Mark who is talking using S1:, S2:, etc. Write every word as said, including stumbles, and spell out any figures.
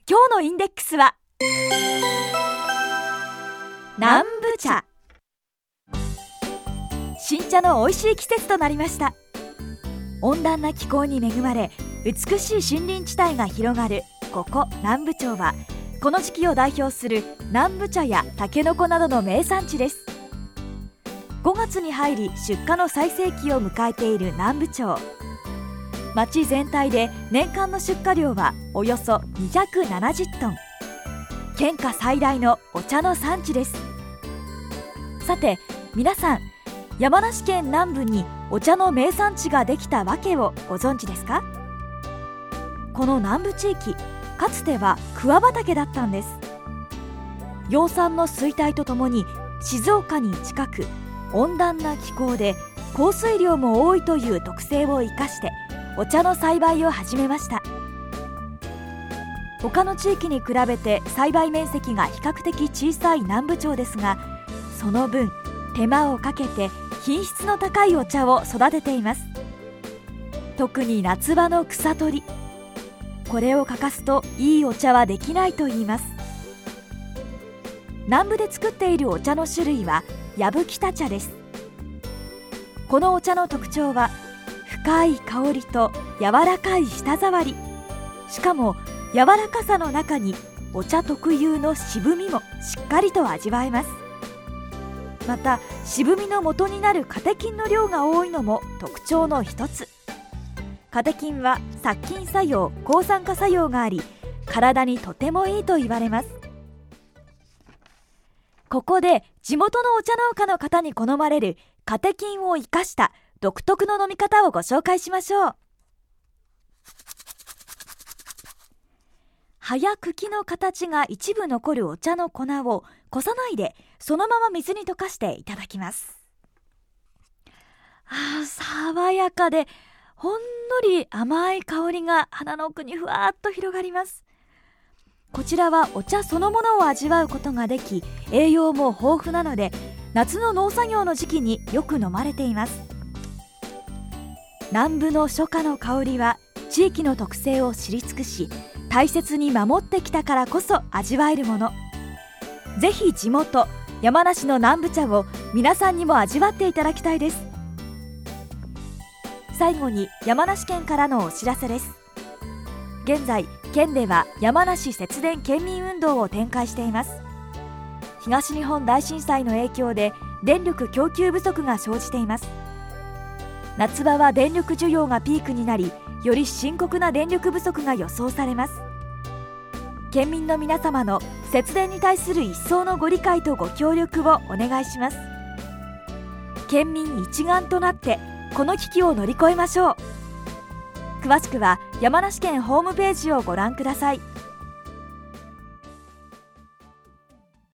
S1: 今日のインデックスは南部茶。新茶の美味しい季節となりました。温暖な気候に恵まれ、美しい森林地帯が広がるここ南部町は、この時期を代表する南部茶やタケノコなどの名産地です。ごがつに入り出荷の最盛期を迎えている南部町。町全体で年間の出荷量はおよそにひゃくななじゅっトン。県下最大のお茶の産地です。さて皆さん、山梨県南部にお茶の名産地ができたわけをご存知ですか？この南部地域、かつては桑畑だったんです。養蚕の衰退とともに静岡に近く、温暖な気候で降水量も多いという特性を生かしてお茶の栽培を始めました。他の地域に比べて栽培面積が比較的小さい南部町ですが、その分手間をかけて品質の高いお茶を育てています。特に夏場の草取り、これを欠かすといいお茶はできないといいます。南部で作っているお茶の種類はやぶきた茶です。このお茶の特徴は深い香りと柔らかい舌触り、しかも柔らかさの中にお茶特有の渋みもしっかりと味わえます。また渋みの元になるカテキンの量が多いのも特徴の一つ。カテキンは殺菌作用、抗酸化作用があり、体にとてもいいと言われます。ここで地元のお茶農家の方に好まれるカテキンを生かした独特の飲み方をご紹介しましょう。葉や茎の形が一部残るお茶の粉をこさないでそのまま水に溶かしていただきます。あー、爽やかでほんのり甘い香りが鼻の奥にふわっと広がります。こちらはお茶そのものを味わうことができ、栄養も豊富なので夏の農作業の時期によく飲まれています。南部の初夏の香りは地域の特性を知り尽くし、大切に守ってきたからこそ味わえるもの。ぜひ地元山梨の南部茶を皆さんにも味わっていただきたいです。最後に山梨県からのお知らせです。現在県では山梨節電県民運動を展開しています。東日本大震災の影響で電力供給不足が生じています。夏場は電力需要がピークになり、より深刻な電力不足が予想されます。県民の皆様の節電に対する一層のご理解とご協力をお願いします。県民一丸となってこの危機を乗り越えましょう。詳しくは山梨県ホームページをご覧ください。